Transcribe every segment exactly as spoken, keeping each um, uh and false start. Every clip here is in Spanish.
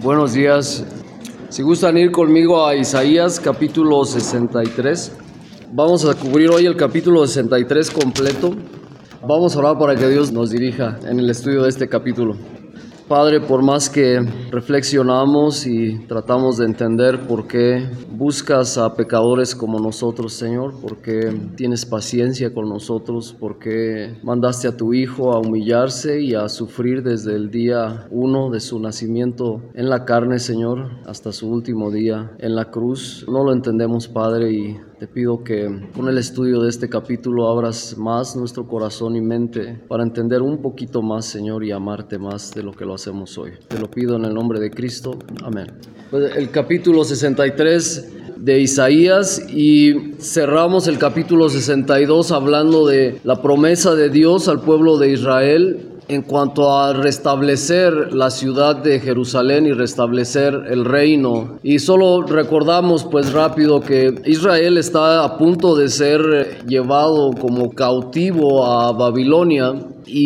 Buenos días. Si gustan ir conmigo a Isaías capítulo sesenta y tres. Vamos a cubrir hoy el capítulo sesenta y tres completo. Vamos a orar para que Dios nos dirija en el estudio de este capítulo. Padre, por más que reflexionamos y tratamos de entender por qué buscas a pecadores como nosotros, Señor, por qué tienes paciencia con nosotros, por qué mandaste a tu Hijo a humillarse y a sufrir desde el día uno de su nacimiento en la carne, Señor, hasta su último día en la cruz. No lo entendemos, Padre, y te pido que con el estudio de este capítulo abras más nuestro corazón y mente para entender un poquito más, Señor, y amarte más de lo que lo hacemos hoy. Te lo pido en el nombre de Cristo. Amén. Pues el capítulo sesenta y tres de Isaías, y cerramos el capítulo sesenta y dos hablando de la promesa de Dios al pueblo de Israel en cuanto a restablecer la ciudad de Jerusalén y restablecer el reino. Y solo recordamos pues rápido que Israel está a punto de ser llevado como cautivo a Babilonia,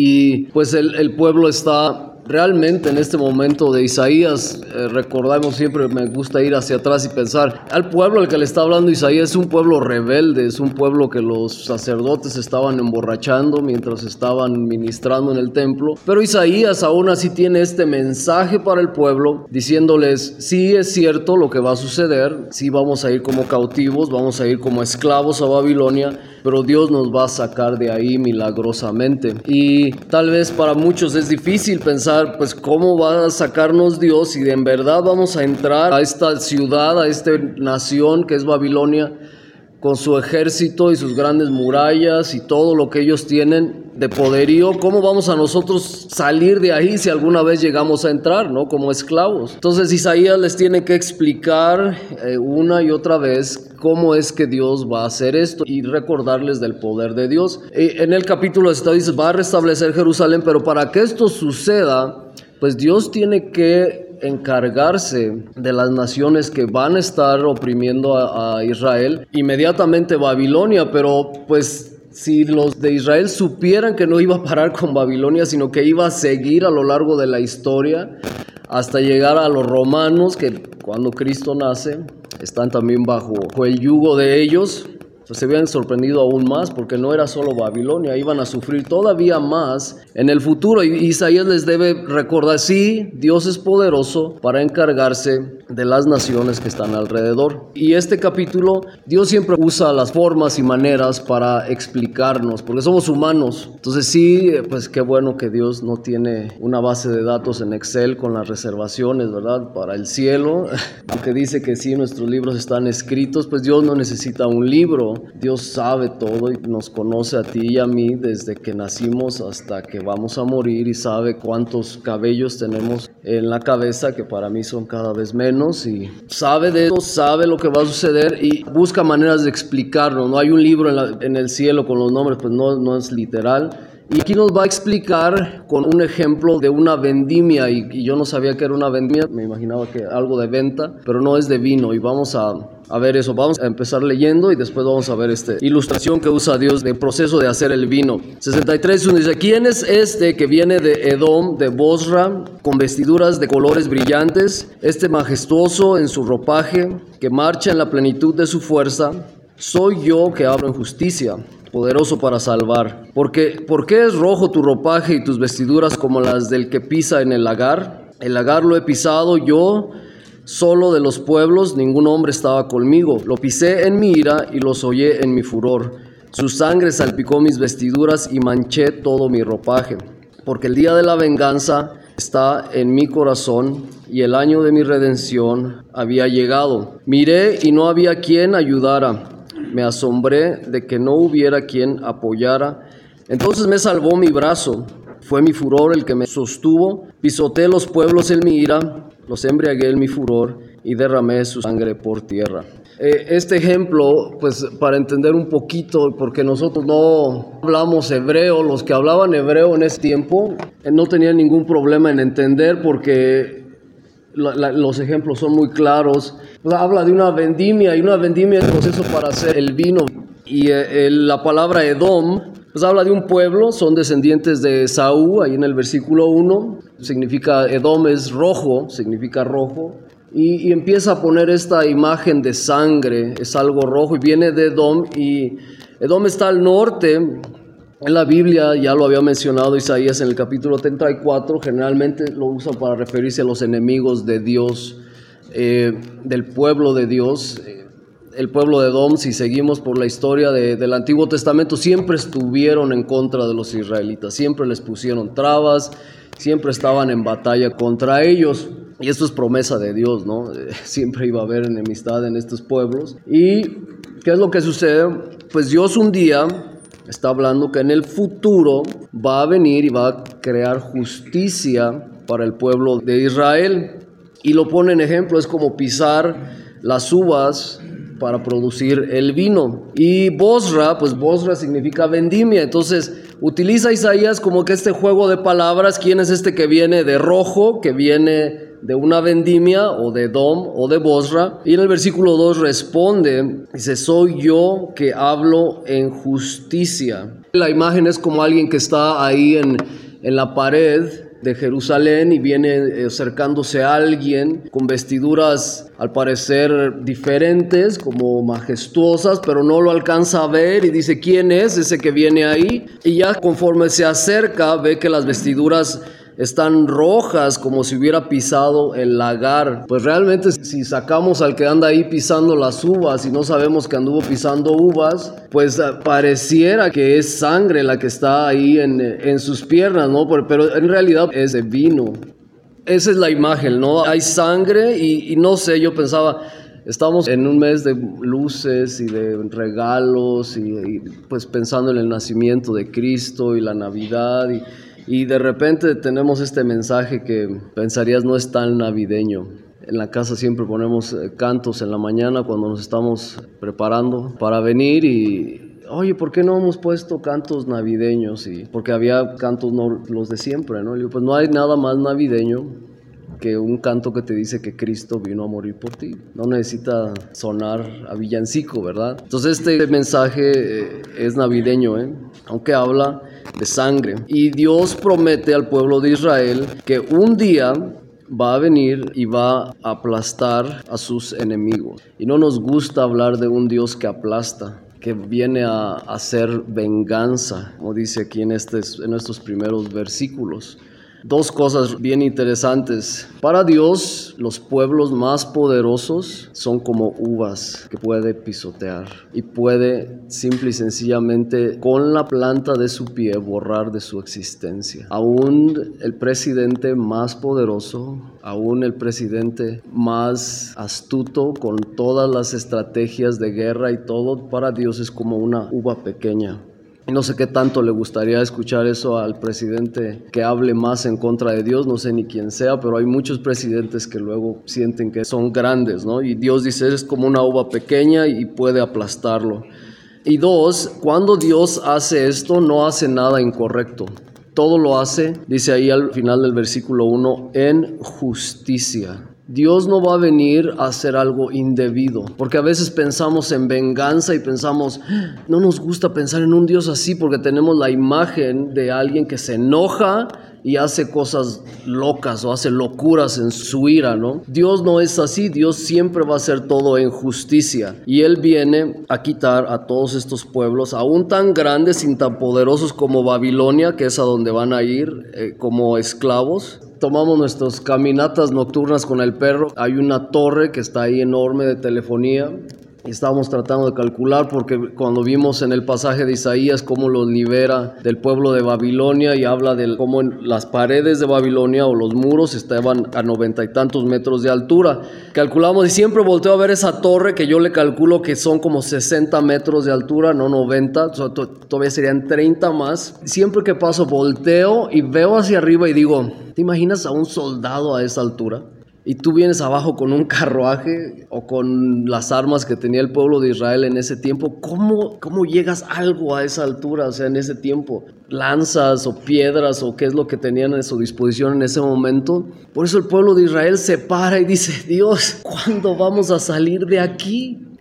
y pues el, el pueblo está realmente en este momento de Isaías. Eh, recordamos, siempre me gusta ir hacia atrás y pensar, al pueblo al que le está hablando Isaías es un pueblo rebelde, es un pueblo que los sacerdotes estaban emborrachando mientras estaban ministrando en el templo, pero Isaías aún así tiene este mensaje para el pueblo, diciéndoles, sí es cierto lo que va a suceder, sí vamos a ir como cautivos, vamos a ir como esclavos a Babilonia, pero Dios nos va a sacar de ahí milagrosamente. Y tal vez para muchos es difícil pensar, pues cómo va a sacarnos Dios si de en verdad vamos a entrar a esta ciudad, a esta nación que es Babilonia, con su ejército y sus grandes murallas y todo lo que ellos tienen de poderío. ¿Cómo vamos a nosotros salir de ahí si alguna vez llegamos a entrar, ¿no? Como esclavos. Entonces Isaías les tiene que explicar eh, una y otra vez cómo es que Dios va a hacer esto y recordarles del poder de Dios. Eh, en el capítulo está, dice, va a restablecer Jerusalén, pero para que esto suceda, pues Dios tiene que encargarse de las naciones que van a estar oprimiendo a, a Israel. Inmediatamente Babilonia, pero pues si los de Israel supieran que no iba a parar con Babilonia, sino que iba a seguir a lo largo de la historia hasta llegar a los romanos, que cuando Cristo nace están también bajo, bajo el yugo de ellos, pues se habían sorprendido aún más, porque no era solo Babilonia, iban a sufrir todavía más en el futuro. Y Isaías les debe recordar, sí, Dios es poderoso para encargarse de las naciones que están alrededor. Y este capítulo, Dios siempre usa las formas y maneras para explicarnos, porque somos humanos. Entonces sí, pues qué bueno que Dios no tiene una base de datos en Excel con las reservaciones, ¿verdad?, para el cielo, aunque dice que sí, nuestros libros están escritos, pues Dios no necesita un libro. Dios sabe todo y nos conoce a ti y a mí desde que nacimos hasta que vamos a morir, y sabe cuántos cabellos tenemos en la cabeza, que para mí son cada vez menos, y sabe de eso, sabe lo que va a suceder y busca maneras de explicarlo. No hay un libro en, la, en el cielo con los nombres, pues no, no es literal. Y aquí nos va a explicar con un ejemplo de una vendimia, y, y yo no sabía que era una vendimia, me imaginaba que algo de venta, pero no es de vino, y vamos a, a ver eso. Vamos a empezar leyendo y después vamos a ver esta ilustración que usa Dios del proceso de hacer el vino. sesenta y tres, uno dice, ¿quién es este que viene de Edom, de Bosra, con vestiduras de colores brillantes, este majestuoso en su ropaje, que marcha en la plenitud de su fuerza? Soy yo que hablo en justicia, poderoso para salvar. Porque, ¿por qué es rojo tu ropaje y tus vestiduras como las del que pisa en el lagar? El lagar lo he pisado yo, solo de los pueblos, ningún hombre estaba conmigo. Lo pisé en mi ira y los hollé en mi furor. Su sangre salpicó mis vestiduras y manché todo mi ropaje. Porque el día de la venganza está en mi corazón y el año de mi redención había llegado. Miré y no había quien ayudara. Me asombré de que no hubiera quien apoyara. Entonces me salvó mi brazo. Fue mi furor el que me sostuvo. Pisoteé los pueblos en mi ira, los embriagué en mi furor y derramé su sangre por tierra. Eh, este ejemplo, pues para entender un poquito, porque nosotros no hablamos hebreo, los que hablaban hebreo en ese tiempo eh, no tenían ningún problema en entender, porque la, la, los ejemplos son muy claros. Habla de una vendimia, y una vendimia es el proceso para hacer el vino. Y eh, la palabra Edom Pues habla de un pueblo, son descendientes de Esaú, ahí en el versículo uno, significa Edom es rojo, significa rojo, y, y empieza a poner esta imagen de sangre, es algo rojo, y viene de Edom, y Edom está al norte. En la Biblia, ya lo había mencionado Isaías en el capítulo treinta y cuatro, generalmente lo usan para referirse a los enemigos de Dios, eh, del pueblo de Dios. El pueblo de Edom, si seguimos por la historia de, del Antiguo Testamento, siempre estuvieron en contra de los israelitas, siempre les pusieron trabas, siempre estaban en batalla contra ellos. Y esto es promesa de Dios, ¿no? Eh, siempre iba a haber enemistad en estos pueblos. ¿Y qué es lo que sucede? Pues Dios un día está hablando que en el futuro va a venir y va a crear justicia para el pueblo de Israel. Y lo pone en ejemplo, es como pisar las uvas para producir el vino. Y Bosra, pues Bosra significa vendimia. Entonces utiliza Isaías como que este juego de palabras. ¿Quién es este que viene de rojo, que viene de una vendimia o de Edom o de Bosra? Y en el versículo dos responde, dice, soy yo que hablo en justicia. La imagen es como alguien que está ahí en, en la pared de Jerusalén y viene acercándose a alguien con vestiduras al parecer diferentes, como majestuosas, pero no lo alcanza a ver y dice, ¿quién es ese que viene ahí? Y ya conforme se acerca ve que las vestiduras están rojas, como si hubiera pisado el lagar. Pues realmente si sacamos al que anda ahí pisando las uvas y no sabemos que anduvo pisando uvas, pues pareciera que es sangre la que está ahí en, en sus piernas, ¿no? Pero en realidad es de vino. Esa es la imagen, ¿no? Hay sangre y, y no sé, yo pensaba, estamos en un mes de luces y de regalos y, y pues pensando en el nacimiento de Cristo y la Navidad y Y de repente tenemos este mensaje que pensarías no es tan navideño. En la casa siempre ponemos cantos en la mañana cuando nos estamos preparando para venir y, oye, ¿por qué no hemos puesto cantos navideños? Y porque había cantos no, los de siempre, ¿no? Y yo, pues no hay nada más navideño que un canto que te dice que Cristo vino a morir por ti. No necesita sonar a villancico, ¿verdad? Entonces este mensaje eh, es navideño, ¿eh? Aunque habla de sangre. Y Dios promete al pueblo de Israel que un día va a venir y va a aplastar a sus enemigos. Y no nos gusta hablar de un Dios que aplasta, que viene a hacer venganza, como dice aquí en, estos, en estos primeros versículos. Dos cosas bien interesantes. Para Dios, los pueblos más poderosos son como uvas que puede pisotear y puede simple y sencillamente con la planta de su pie borrar de su existencia. Aún el presidente más poderoso, aún el presidente más astuto con todas las estrategias de guerra y todo, para Dios es como una uva pequeña. Y no sé qué tanto le gustaría escuchar eso al presidente que hable más en contra de Dios, no sé ni quién sea, pero hay muchos presidentes que luego sienten que son grandes, ¿no? Y Dios dice, es como una uva pequeña y puede aplastarlo. Y dos, cuando Dios hace esto, no hace nada incorrecto. Todo lo hace, dice ahí al final del versículo uno, en justicia. Dios no va a venir a hacer algo indebido, porque a veces pensamos en venganza y pensamos, no nos gusta pensar en un Dios así porque tenemos la imagen de alguien que se enoja y hace cosas locas o hace locuras en su ira, ¿no? Dios no es así, Dios siempre va a hacer todo en justicia y Él viene a quitar a todos estos pueblos, aún tan grandes y tan poderosos como Babilonia, que es a donde van a ir eh, como esclavos. Tomamos nuestras caminatas nocturnas con el perro. Hay una torre que está ahí enorme de telefonía. Y estábamos tratando de calcular porque cuando vimos en el pasaje de Isaías cómo los libera del pueblo de Babilonia y habla de cómo en las paredes de Babilonia o los muros estaban a noventa y tantos metros de altura. Calculamos y siempre volteo a ver esa torre que yo le calculo que son como sesenta metros de altura, no noventa, todavía serían treinta más. Siempre que paso volteo y veo hacia arriba y digo, ¿te imaginas a un soldado a esa altura? Y tú vienes abajo con un carruaje o con las armas que tenía el pueblo de Israel en ese tiempo. ¿Cómo, cómo llegas algo a esa altura? O sea, en ese tiempo, lanzas o piedras o qué es lo que tenían a su disposición en ese momento. Por eso el pueblo de Israel se para y dice, Dios, ¿cuándo vamos a salir de aquí?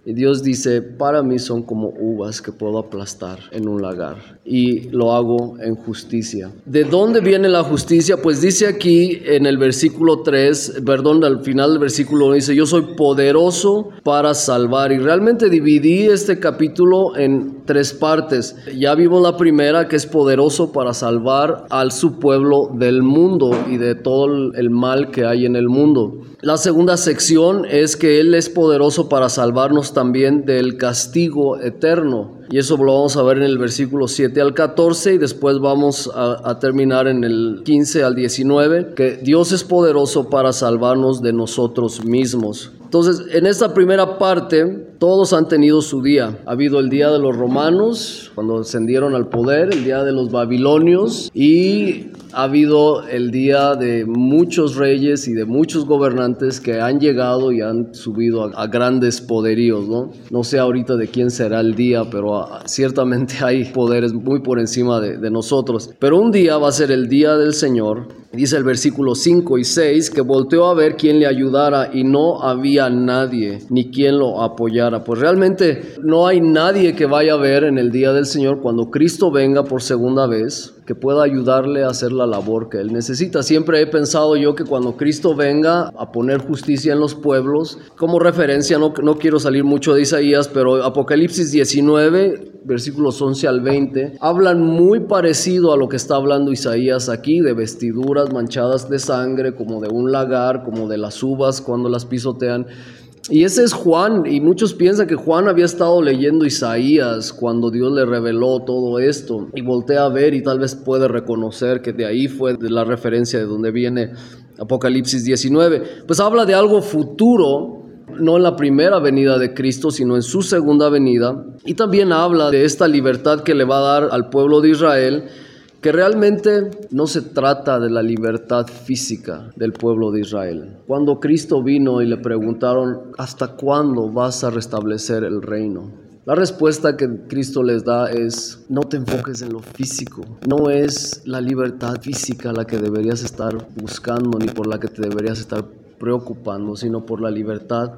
Y Dios dice, para mí son como uvas que puedo aplastar en un lagar, y lo hago en justicia. ¿De dónde viene la justicia? Pues dice aquí en el versículo tres, perdón, al final del versículo dice, yo soy poderoso para salvar. Y realmente dividí este capítulo en tres partes. Ya vimos la primera, que es poderoso para salvar a su pueblo del mundo y de todo el mal que hay en el mundo. La segunda sección es que Él es poderoso para salvarnos también del castigo eterno. Y eso lo vamos a ver en el versículo siete al catorce, y después vamos a, a terminar en el quince al diecinueve, que Dios es poderoso para salvarnos de nosotros mismos. Entonces, en esta primera parte, todos han tenido su día. Ha habido el día de los romanos, cuando ascendieron al poder, el día de los babilonios, y ha habido el día de muchos reyes y de muchos gobernantes que han llegado y han subido a, a grandes poderíos, ¿no? No sé ahorita de quién será el día, pero a, ciertamente hay poderes muy por encima de, de nosotros. Pero un día va a ser el día del Señor. Dice el versículo cinco y seis, que volteó a ver quién le ayudara y no había nadie, ni quien lo apoyara. Pues realmente no hay nadie que vaya a ver en el día del Señor, cuando Cristo venga por segunda vez, que pueda ayudarle a hacer la labor que Él necesita. Siempre he pensado yo que cuando Cristo venga a poner justicia en los pueblos, como referencia, no, no quiero salir mucho de Isaías, pero Apocalipsis diecinueve, versículos once al veinte, hablan muy parecido a lo que está hablando Isaías aquí, de vestiduras manchadas de sangre, como de un lagar, como de las uvas cuando las pisotean. Y ese es Juan, y muchos piensan que Juan había estado leyendo Isaías cuando Dios le reveló todo esto, y voltea a ver y tal vez puede reconocer que de ahí fue de la referencia de donde viene Apocalipsis diecinueve. Pues habla de algo futuro, no en la primera venida de Cristo, sino en su segunda venida, y también habla de esta libertad que le va a dar al pueblo de Israel, que realmente no se trata de la libertad física del pueblo de Israel. Cuando Cristo vino y le preguntaron, ¿hasta cuándo vas a restablecer el reino? La respuesta que Cristo les da es, no te enfoques en lo físico. No es la libertad física la que deberías estar buscando, ni por la que te deberías estar preocupando, sino por la libertad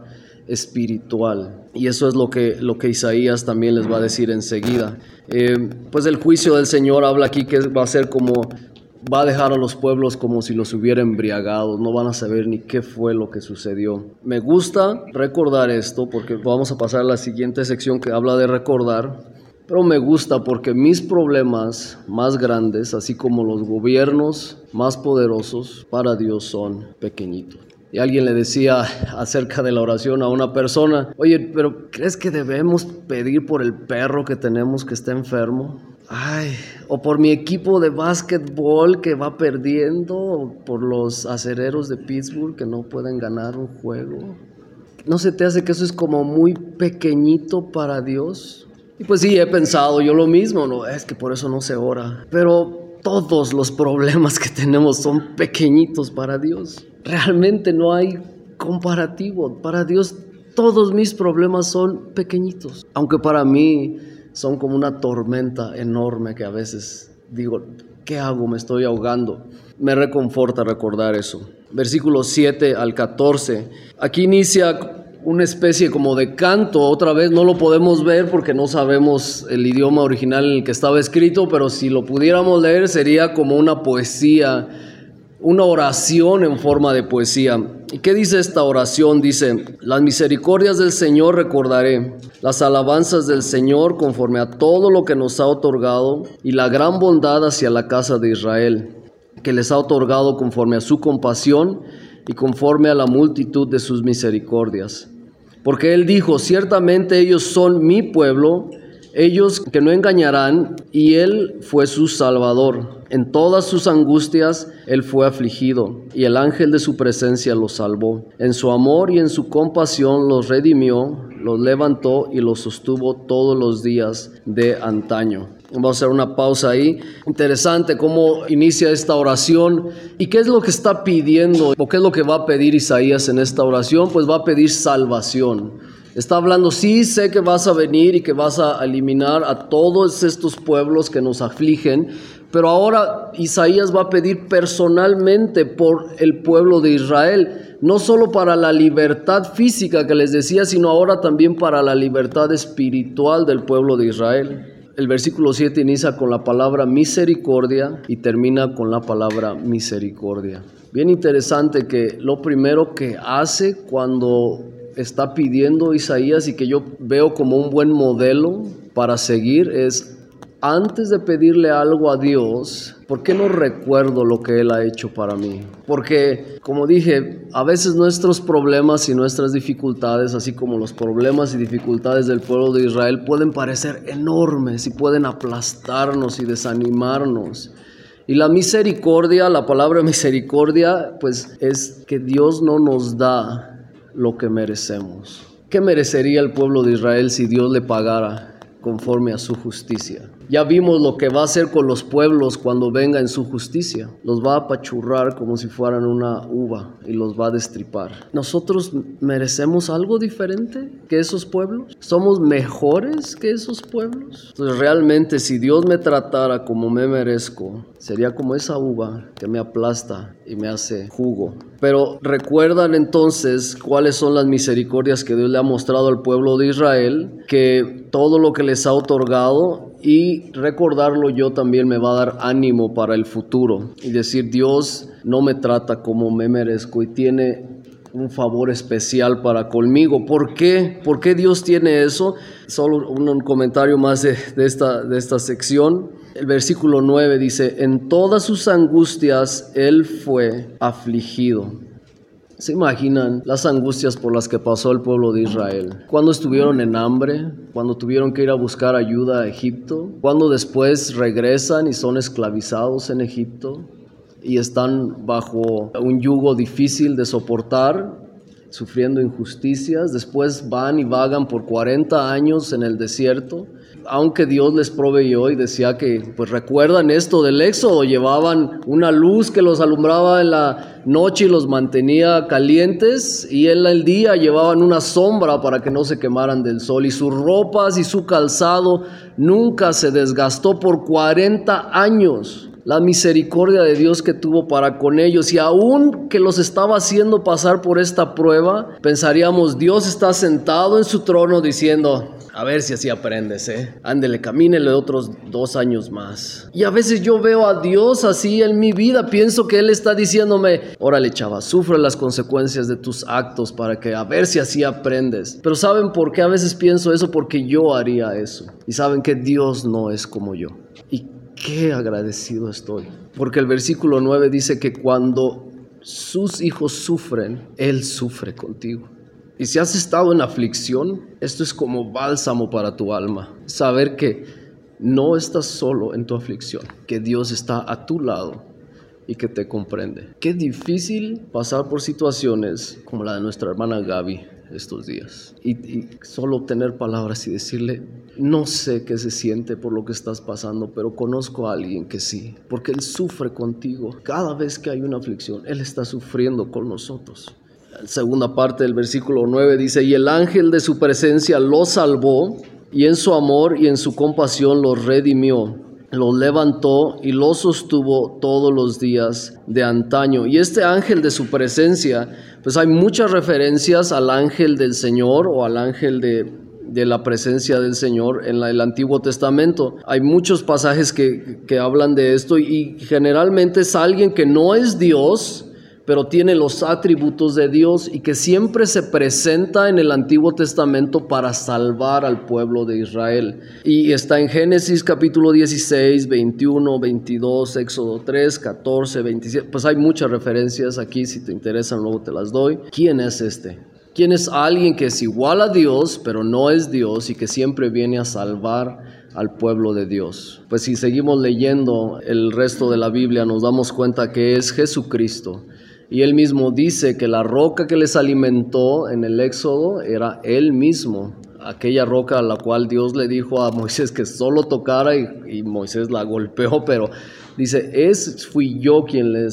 espiritual. Y eso es lo que, lo que Isaías también les va a decir enseguida. Eh, pues el juicio del Señor habla aquí que va a ser como, va a dejar a los pueblos como si los hubiera embriagado, no van a saber ni qué fue lo que sucedió. Me gusta recordar esto porque vamos a pasar a la siguiente sección que habla de recordar, pero me gusta porque mis problemas más grandes, así como los gobiernos más poderosos, para Dios son pequeñitos. Y alguien le decía acerca de la oración a una persona, oye, pero ¿crees que debemos pedir por el perro que tenemos que está enfermo? Ay, o por mi equipo de básquetbol que va perdiendo, o por los acereros de Pittsburgh que no pueden ganar un juego. ¿No se te hace que eso es como muy pequeñito para Dios? Y pues sí, he pensado yo lo mismo, no, es que por eso no se ora. Pero todos los problemas que tenemos son pequeñitos para Dios. Realmente no hay comparativo. Para Dios todos mis problemas son pequeñitos. Aunque para mí son como una tormenta enorme que a veces digo, ¿qué hago? Me estoy ahogando. Me reconforta recordar eso. Versículos siete al catorce. Aquí inicia una especie como de canto, otra vez no lo podemos ver porque no sabemos el idioma original en el que estaba escrito, pero si lo pudiéramos leer sería como una poesía, una oración en forma de poesía. ¿Y qué dice esta oración? Dice, las misericordias del Señor recordaré, las alabanzas del Señor conforme a todo lo que nos ha otorgado y la gran bondad hacia la casa de Israel, que les ha otorgado conforme a su compasión y conforme a la multitud de sus misericordias. Porque Él dijo, ciertamente ellos son mi pueblo, ellos que no engañarán, y Él fue su Salvador. En todas sus angustias Él fue afligido, y el ángel de su presencia los salvó. En su amor y en su compasión los redimió, los levantó y los sostuvo todos los días de antaño. Vamos a hacer una pausa ahí. Interesante cómo inicia esta oración. ¿Y qué es lo que está pidiendo? ¿O qué es lo que va a pedir Isaías en esta oración? Pues va a pedir salvación. Está hablando, sí, sé que vas a venir y que vas a eliminar a todos estos pueblos que nos afligen, Pero ahora Isaías va a pedir personalmente por el pueblo de Israel, no solo para la libertad física que les decía, sino ahora también para la libertad espiritual del pueblo de Israel. El versículo siete inicia con la palabra misericordia y termina con la palabra misericordia. Bien interesante que lo primero que hace cuando está pidiendo Isaías y que yo veo como un buen modelo para seguir es, antes de pedirle algo a Dios, ¿por qué no recuerdo lo que Él ha hecho para mí? Porque, como dije, a veces nuestros problemas y nuestras dificultades, así como los problemas y dificultades del pueblo de Israel, pueden parecer enormes y pueden aplastarnos y desanimarnos. Y la misericordia, la palabra misericordia, pues es que Dios no nos da lo que merecemos. ¿Qué merecería el pueblo de Israel si Dios le pagara conforme a su justicia? Ya vimos lo que va a hacer con los pueblos cuando venga en su justicia. Los va a apachurrar como si fueran una uva y los va a destripar. ¿Nosotros merecemos algo diferente que esos pueblos? ¿Somos mejores que esos pueblos? Entonces realmente si Dios me tratara como me merezco, sería como esa uva que me aplasta y me hace jugo. Pero recuerdan entonces cuáles son las misericordias que Dios le ha mostrado al pueblo de Israel, que todo lo que les ha otorgado, y recordarlo yo también me va a dar ánimo para el futuro y decir, Dios no me trata como me merezco y tiene un favor especial para conmigo. ¿Por qué? ¿Por qué Dios tiene eso? Solo un, un comentario más de, de, esta, de esta sección. El versículo nueve dice, en todas sus angustias Él fue afligido. ¿Se imaginan las angustias por las que pasó el pueblo de Israel? Cuando estuvieron en hambre, cuando tuvieron que ir a buscar ayuda a Egipto, cuando después regresan y son esclavizados en Egipto y están bajo un yugo difícil de soportar, sufriendo injusticias, después van y vagan por cuarenta años en el desierto. Aunque Dios les proveyó y decía que, pues recuerdan esto del Éxodo, llevaban una luz que los alumbraba en la noche y los mantenía calientes, y en el día llevaban una sombra para que no se quemaran del sol, y sus ropas y su calzado nunca se desgastó por cuarenta años. La misericordia de Dios que tuvo para con ellos, y aún que los estaba haciendo pasar por esta prueba, pensaríamos, Dios está sentado en su trono diciendo, a ver si así aprendes, ¿eh? Ándele, camínele otros dos años más. Y a veces yo veo a Dios así en mi vida, pienso que Él está diciéndome, órale chava, sufre las consecuencias de tus actos para que a ver si así aprendes. Pero ¿saben por qué a veces pienso eso? Porque yo haría eso. Y saben que Dios no es como yo. Y qué agradecido estoy, porque el versículo nueve dice que cuando sus hijos sufren, Él sufre contigo. Y si has estado en aflicción, esto es como bálsamo para tu alma. Saber que no estás solo en tu aflicción, que Dios está a tu lado y que te comprende. Qué difícil pasar por situaciones como la de nuestra hermana Gaby estos días. Y, y solo obtener palabras y decirle, no sé qué se siente por lo que estás pasando, pero conozco a alguien que sí, porque Él sufre contigo. Cada vez que hay una aflicción, Él está sufriendo con nosotros. La segunda parte del versículo nueve dice, y el ángel de su presencia los salvó, y en su amor y en su compasión los redimió, los levantó y los sostuvo todos los días de antaño. Y este ángel de su presencia, pues hay muchas referencias al ángel del Señor o al ángel de, de la presencia del Señor en la, el Antiguo Testamento. Hay muchos pasajes que, que hablan de esto, y generalmente es alguien que no es Dios, pero tiene los atributos de Dios y que siempre se presenta en el Antiguo Testamento para salvar al pueblo de Israel. Y está en Génesis capítulo dieciséis, veintiuno, veintidós, Éxodo tres, catorce, veintisiete. Pues hay muchas referencias aquí, si te interesan luego te las doy. ¿Quién es este? ¿Quién es alguien que es igual a Dios, pero no es Dios y que siempre viene a salvar al pueblo de Dios? Pues si seguimos leyendo el resto de la Biblia nos damos cuenta que es Jesucristo. Y Él mismo dice que la roca que les alimentó en el Éxodo era Él mismo, aquella roca a la cual Dios le dijo a Moisés que solo tocara, y, y Moisés la golpeó, pero dice, es, fui yo quien les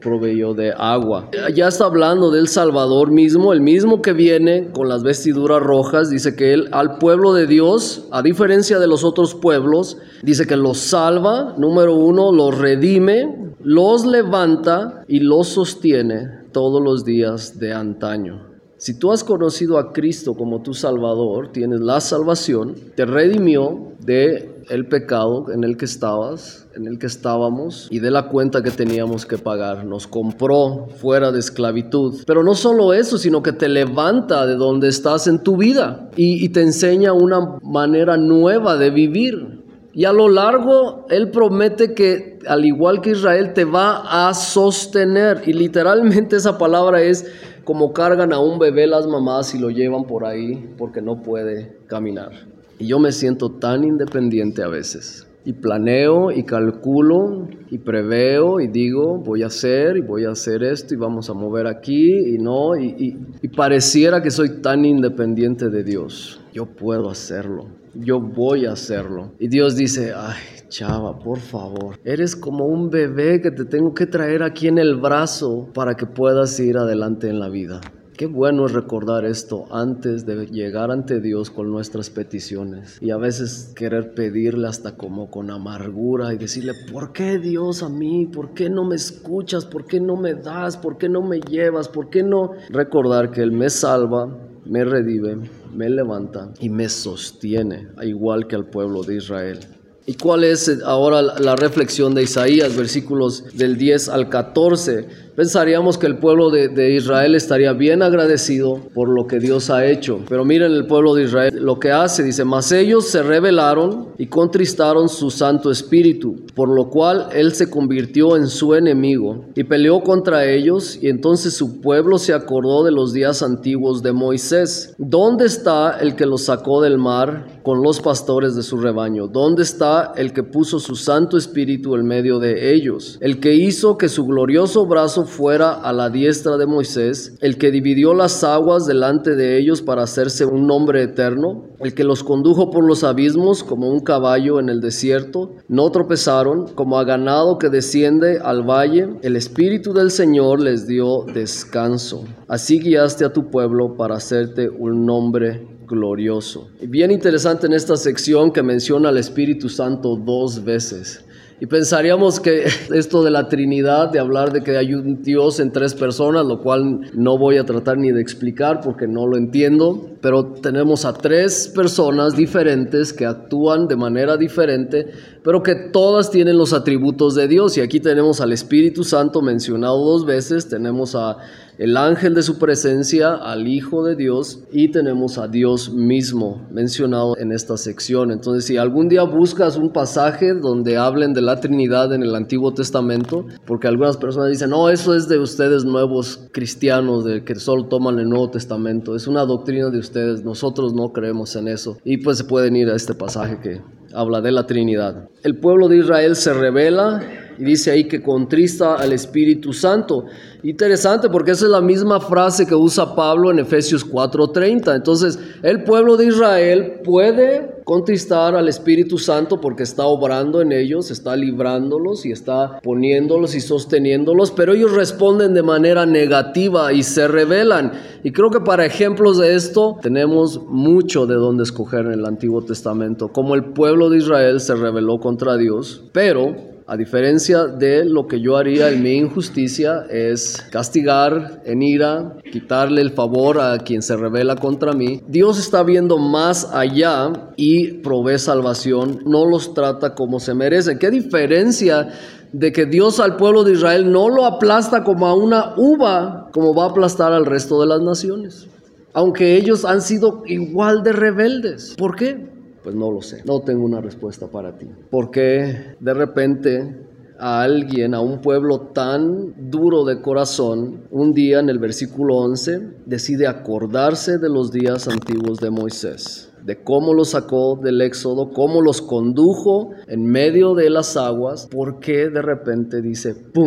proveyó de agua. Ya está hablando del Salvador mismo, el mismo que viene con las vestiduras rojas. Dice que Él al pueblo de Dios, a diferencia de los otros pueblos, dice que los salva, número uno, los redime, los levanta y los sostiene todos los días de antaño. Si tú has conocido a Cristo como tu Salvador, tienes la salvación, te redimió de el pecado en el que estabas, en el que estábamos y de la cuenta que teníamos que pagar. Nos compró fuera de esclavitud. Pero no solo eso, sino que te levanta de donde estás en tu vida y, y te enseña una manera nueva de vivir. Y a lo largo, Él promete que, al igual que Israel, te va a sostener. Y literalmente esa palabra es como cargan a un bebé las mamás y lo llevan por ahí porque no puede caminar. Y yo me siento tan independiente a veces. Y planeo y calculo y preveo y digo, voy a hacer y voy a hacer esto y vamos a mover aquí y no. Y, y, y pareciera que soy tan independiente de Dios. Yo puedo hacerlo. Yo voy a hacerlo. Y Dios dice, ay, chava, por favor. Eres como un bebé que te tengo que traer aquí en el brazo para que puedas ir adelante en la vida. Qué bueno es recordar esto antes de llegar ante Dios con nuestras peticiones. Y a veces querer pedirle hasta como con amargura y decirle, ¿por qué Dios a mí? ¿Por qué no me escuchas? ¿Por qué no me das? ¿Por qué no me llevas? ¿Por qué no? Recordar que Él me salva, me redime, me levanta y me sostiene, igual que al pueblo de Israel. ¿Y cuál es ahora la reflexión de Isaías, versículos del diez al catorce? Pensaríamos que el pueblo de, de Israel estaría bien agradecido por lo que Dios ha hecho. Pero miren el pueblo de Israel lo que hace. Dice, mas ellos se rebelaron y contristaron su Santo Espíritu, por lo cual Él se convirtió en su enemigo y peleó contra ellos. Y entonces su pueblo se acordó de los días antiguos de Moisés. ¿Dónde está el que los sacó del mar con los pastores de su rebaño? ¿Dónde está el que puso su Santo Espíritu en medio de ellos? El que hizo que su glorioso brazo fuera a la diestra de Moisés, el que dividió las aguas delante de ellos para hacerse un nombre eterno, el que los condujo por los abismos como un caballo en el desierto, no tropezaron, como a ganado que desciende al valle, el Espíritu del Señor les dio descanso. Así guiaste a tu pueblo para hacerte un nombre glorioso. Y bien interesante en esta sección que menciona al Espíritu Santo dos veces. Y pensaríamos que esto de la Trinidad, de hablar de que hay un Dios en tres personas, lo cual no voy a tratar ni de explicar porque no lo entiendo, pero tenemos a tres personas diferentes que actúan de manera diferente, pero que todas tienen los atributos de Dios. Y aquí tenemos al Espíritu Santo mencionado dos veces, tenemos a el ángel de su presencia, al Hijo de Dios, y tenemos a Dios mismo mencionado en esta sección. Entonces, si algún día buscas un pasaje donde hablen de la Trinidad en el Antiguo Testamento, porque algunas personas dicen, no, eso es de ustedes nuevos cristianos, de que solo toman el Nuevo Testamento, es una doctrina de ustedes, nosotros no creemos en eso. Y pues se pueden ir a este pasaje que habla de la Trinidad. El pueblo de Israel se rebela y dice ahí que contrista al Espíritu Santo. Interesante porque esa es la misma frase que usa Pablo en Efesios cuatro treinta. Entonces, el pueblo de Israel puede contristar al Espíritu Santo porque está obrando en ellos, está librándolos y está poniéndolos y sosteniéndolos, pero ellos responden de manera negativa y se rebelan. Y creo que para ejemplos de esto tenemos mucho de dónde escoger en el Antiguo Testamento, como el pueblo de Israel se rebeló contra Dios, pero a diferencia de lo que yo haría en mi injusticia, es castigar en ira, quitarle el favor a quien se rebela contra mí. Dios está viendo más allá y provee salvación, no los trata como se merecen. ¿Qué diferencia de que Dios al pueblo de Israel no lo aplasta como a una uva, como va a aplastar al resto de las naciones? Aunque ellos han sido igual de rebeldes. ¿Por qué? Pues no lo sé, no tengo una respuesta para ti. Porque de repente a alguien, a un pueblo tan duro de corazón, un día en el versículo once, decide acordarse de los días antiguos de Moisés, de cómo los sacó del éxodo, cómo los condujo en medio de las aguas, porque de repente dice, ¡pum!,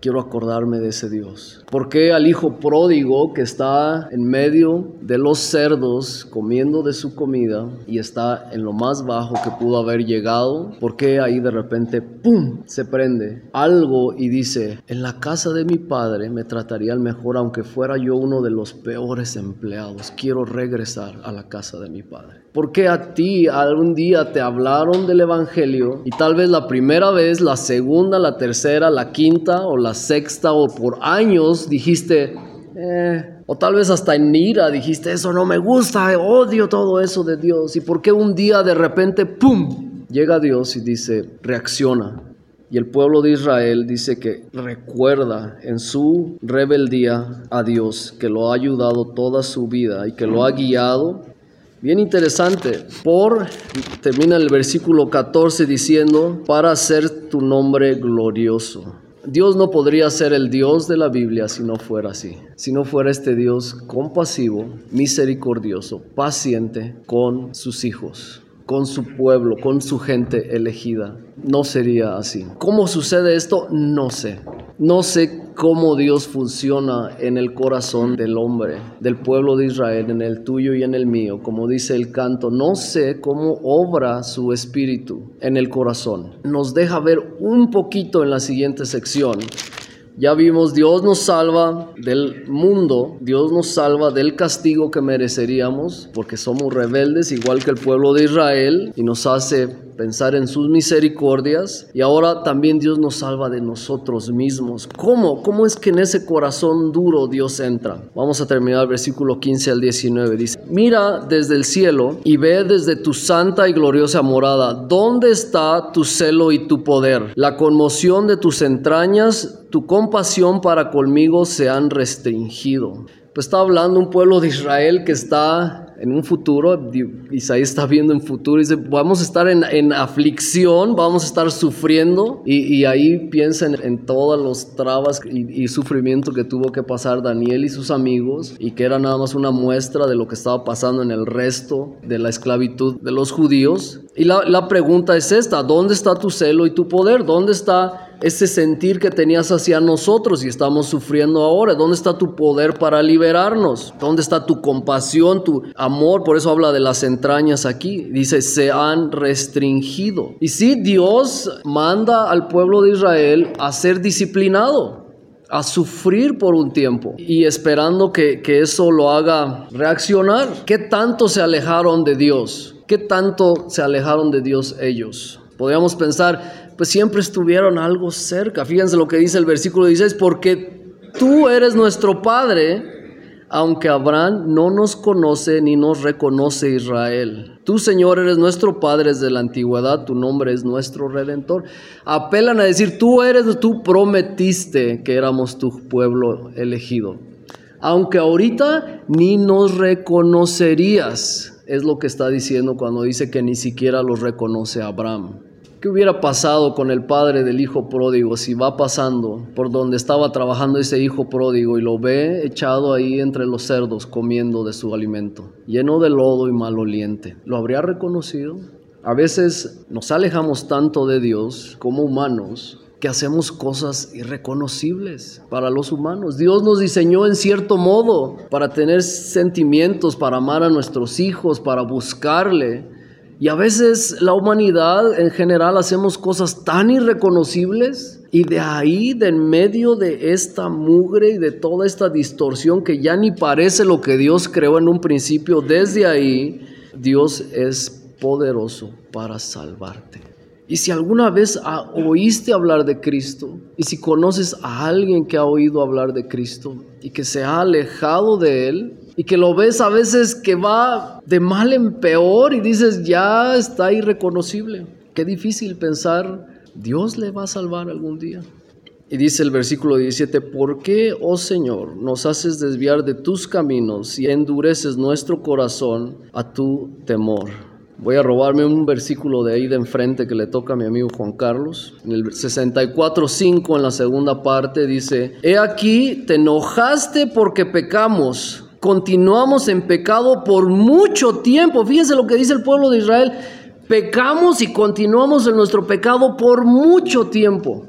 quiero acordarme de ese Dios. ¿Por qué al hijo pródigo que está en medio de los cerdos comiendo de su comida y está en lo más bajo que pudo haber llegado? ¿Por qué ahí de repente, ¡pum!, se prende algo y dice, en la casa de mi padre me tratarían mejor aunque fuera yo uno de los peores empleados? Quiero regresar a la casa de mi padre. ¿Por qué a ti algún día te hablaron del evangelio y tal vez la primera vez, la segunda, la tercera, la quinta o la sexta o por años dijiste, eh, o tal vez hasta en ira dijiste, eso no me gusta, odio todo eso de Dios? ¿Y por qué un día de repente, pum, llega Dios y dice, reacciona? Y el pueblo de Israel dice que recuerda en su rebeldía a Dios, que lo ha ayudado toda su vida y que lo ha guiado. Bien interesante, por, termina el versículo catorce diciendo, para hacer tu nombre glorioso. Dios no podría ser el Dios de la Biblia si no fuera así, si no fuera este Dios compasivo, misericordioso, paciente con sus hijos, con su pueblo, con su gente elegida. No sería así. ¿Cómo sucede esto? No sé. No sé cómo Dios funciona en el corazón del hombre, del pueblo de Israel, en el tuyo y en el mío. Como dice el canto, no sé cómo obra su espíritu en el corazón. Nos deja ver un poquito en la siguiente sección. Ya vimos, Dios nos salva del mundo, Dios nos salva del castigo que mereceríamos porque somos rebeldes igual que el pueblo de Israel y nos hace pensar en sus misericordias, y ahora también Dios nos salva de nosotros mismos. ¿Cómo? ¿Cómo es que en ese corazón duro Dios entra? Vamos a terminar el versículo quince al diecinueve. Dice, mira desde el cielo y ve desde tu santa y gloriosa morada, ¿dónde está tu celo y tu poder? La conmoción de tus entrañas, tu compasión para conmigo se han restringido. Pues está hablando un pueblo de Israel que está en un futuro, Isaías está viendo en futuro y dice, vamos a estar en, en aflicción, vamos a estar sufriendo, y, y ahí piensa en, en todas las trabas y, y sufrimiento que tuvo que pasar Daniel y sus amigos, y que era nada más una muestra de lo que estaba pasando en el resto de la esclavitud de los judíos. Y la, la pregunta es esta, ¿dónde está tu celo y tu poder? ¿Dónde está ese sentir que tenías hacia nosotros y estamos sufriendo ahora? ¿Dónde está tu poder para liberarnos? ¿Dónde está tu compasión, tu amor? Por eso habla de las entrañas aquí. Dice, se han restringido. Y sí, Dios manda al pueblo de Israel a ser disciplinado, a sufrir por un tiempo, y esperando que, que eso lo haga reaccionar. ¿Qué tanto se alejaron de Dios? ¿Qué tanto se alejaron de Dios ellos? Podríamos pensar, pues siempre estuvieron algo cerca. Fíjense lo que dice el versículo dieciséis, porque tú eres nuestro Padre, aunque Abraham no nos conoce ni nos reconoce Israel. Tú, Señor, eres nuestro Padre desde la antigüedad, tu nombre es nuestro Redentor. Apelan a decir, tú eres, tú prometiste que éramos tu pueblo elegido. Aunque ahorita ni nos reconocerías. Es lo que está diciendo cuando dice que ni siquiera los reconoce Abraham. ¿Qué hubiera pasado con el padre del hijo pródigo si va pasando por donde estaba trabajando ese hijo pródigo y lo ve echado ahí entre los cerdos comiendo de su alimento, lleno de lodo y maloliente? ¿Lo habría reconocido? A veces nos alejamos tanto de Dios como humanos que hacemos cosas irreconocibles para los humanos. Dios nos diseñó en cierto modo para tener sentimientos, para amar a nuestros hijos, para buscarle. Y a veces la humanidad en general hacemos cosas tan irreconocibles, y de ahí, de en medio de esta mugre y de toda esta distorsión que ya ni parece lo que Dios creó en un principio, desde ahí Dios es poderoso para salvarte. Y si alguna vez oíste hablar de Cristo, y si conoces a alguien que ha oído hablar de Cristo y que se ha alejado de Él, y que lo ves a veces que va de mal en peor y dices, ya está irreconocible. Qué difícil pensar, Dios le va a salvar algún día. Y dice el versículo diecisiete, ¿por qué, oh Señor, nos haces desviar de tus caminos y endureces nuestro corazón a tu temor? Voy a robarme un versículo de ahí de enfrente que le toca a mi amigo Juan Carlos. En el sesenta y cuatro cinco, en la segunda parte, dice, he aquí, te enojaste porque pecamos, continuamos en pecado por mucho tiempo. Fíjense lo que dice el pueblo de Israel, pecamos y continuamos en nuestro pecado por mucho tiempo.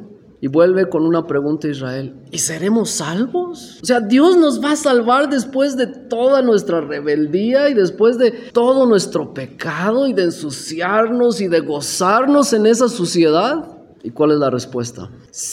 Y vuelve con una pregunta a Israel: ¿y seremos salvos? O sea, Dios nos va a salvar después de toda nuestra rebeldía y después de todo nuestro pecado y de ensuciarnos y de gozarnos en esa suciedad. ¿Y cuál es la respuesta?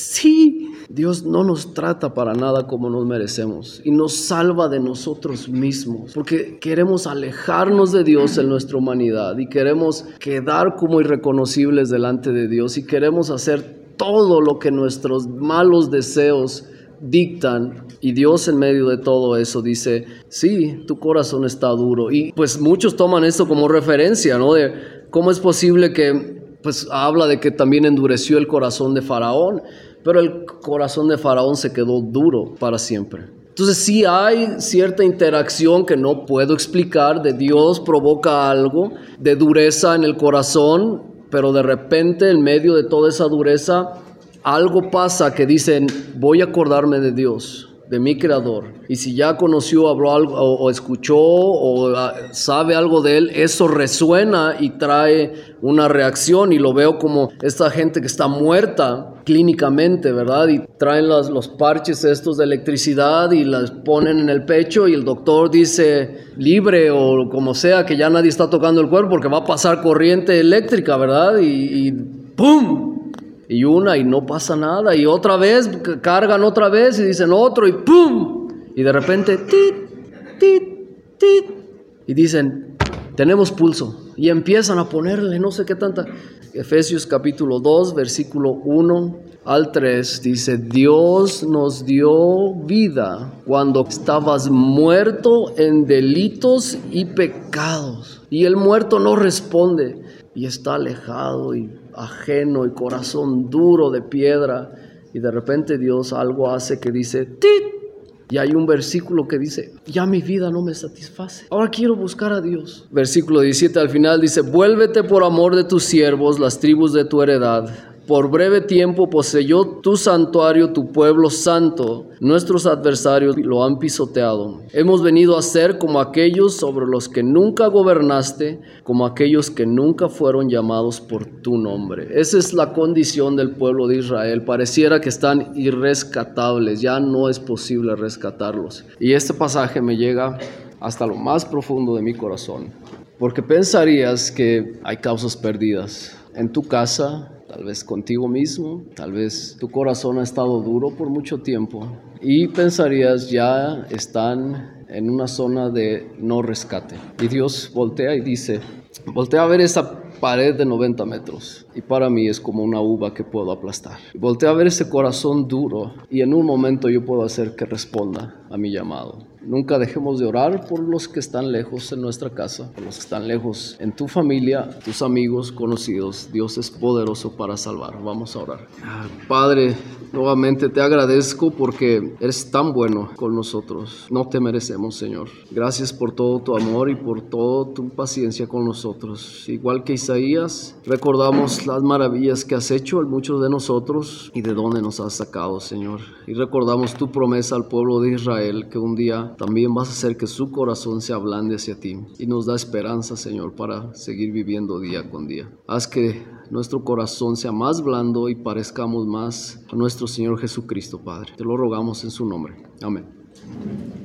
Sí. Dios no nos trata para nada como nos merecemos y nos salva de nosotros mismos, porque queremos alejarnos de Dios en nuestra humanidad y queremos quedar como irreconocibles delante de Dios y queremos hacer todo lo que nuestros malos deseos dictan. Y Dios en medio de todo eso dice: sí, tu corazón está duro. Y pues muchos toman esto como referencia, ¿no? De cómo es posible que, pues habla de que también endureció el corazón de Faraón. Pero el corazón de Faraón se quedó duro para siempre. Entonces sí hay cierta interacción que no puedo explicar, de Dios provoca algo de dureza en el corazón, pero de repente en medio de toda esa dureza algo pasa que dicen: voy a acordarme de Dios, de mi Creador. Y si ya conoció, habló algo, o, o escuchó, o a, sabe algo de Él, eso resuena y trae una reacción. Y lo veo como esta gente que está muerta clínicamente, ¿verdad? Y traen las, los parches estos de electricidad y las ponen en el pecho y el doctor dice libre o como sea, que ya nadie está tocando el cuerpo porque va a pasar corriente eléctrica, ¿verdad? Y, y ¡pum! Y una y no pasa nada, y otra vez cargan otra vez y dicen otro y ¡pum! Y de repente tit, tit, tit, y dicen: tenemos pulso, y empiezan a ponerle no sé qué tanta. Efesios capítulo dos versículo uno al tres dice: Dios nos dio vida cuando estabas muerto en delitos y pecados. Y el muerto no responde y está alejado y ajeno y corazón duro de piedra, y de repente Dios algo hace que dice ¡tit! Y hay un versículo que dice: ya mi vida no me satisface, ahora quiero buscar a Dios. Versículo diecisiete al final dice: vuélvete por amor de tus siervos, las tribus de tu heredad. Por breve tiempo poseyó tu santuario, tu pueblo santo. Nuestros adversarios lo han pisoteado. Hemos venido a ser como aquellos sobre los que nunca gobernaste, como aquellos que nunca fueron llamados por tu nombre. Esa es la condición del pueblo de Israel. Pareciera que están irrescatables, ya no es posible rescatarlos. Y este pasaje me llega hasta lo más profundo de mi corazón, porque pensarías que hay causas perdidas en tu casa, tal vez contigo mismo, tal vez tu corazón ha estado duro por mucho tiempo y pensarías ya están en una zona de no rescate. Y Dios voltea y dice, voltea a ver esa pared de noventa metros y para mí es como una uva que puedo aplastar. Voltea a ver ese corazón duro y en un momento yo puedo hacer que responda a mi llamado. Nunca dejemos de orar por los que están lejos en nuestra casa, por los que están lejos en tu familia, tus amigos, conocidos. Dios es poderoso para salvar. Vamos a orar. Padre, nuevamente te agradezco porque eres tan bueno con nosotros. No te merecemos, Señor. Gracias por todo tu amor y por toda tu paciencia con nosotros. Igual que Isaías, recordamos las maravillas que has hecho en muchos de nosotros y de dónde nos has sacado, Señor. Y recordamos tu promesa al pueblo de Israel, que un día también vas a hacer que su corazón se ablande hacia ti y nos da esperanza, Señor, para seguir viviendo día con día. Haz que nuestro corazón sea más blando y parezcamos más a nuestro Señor Jesucristo, Padre. Te lo rogamos en su nombre. Amén.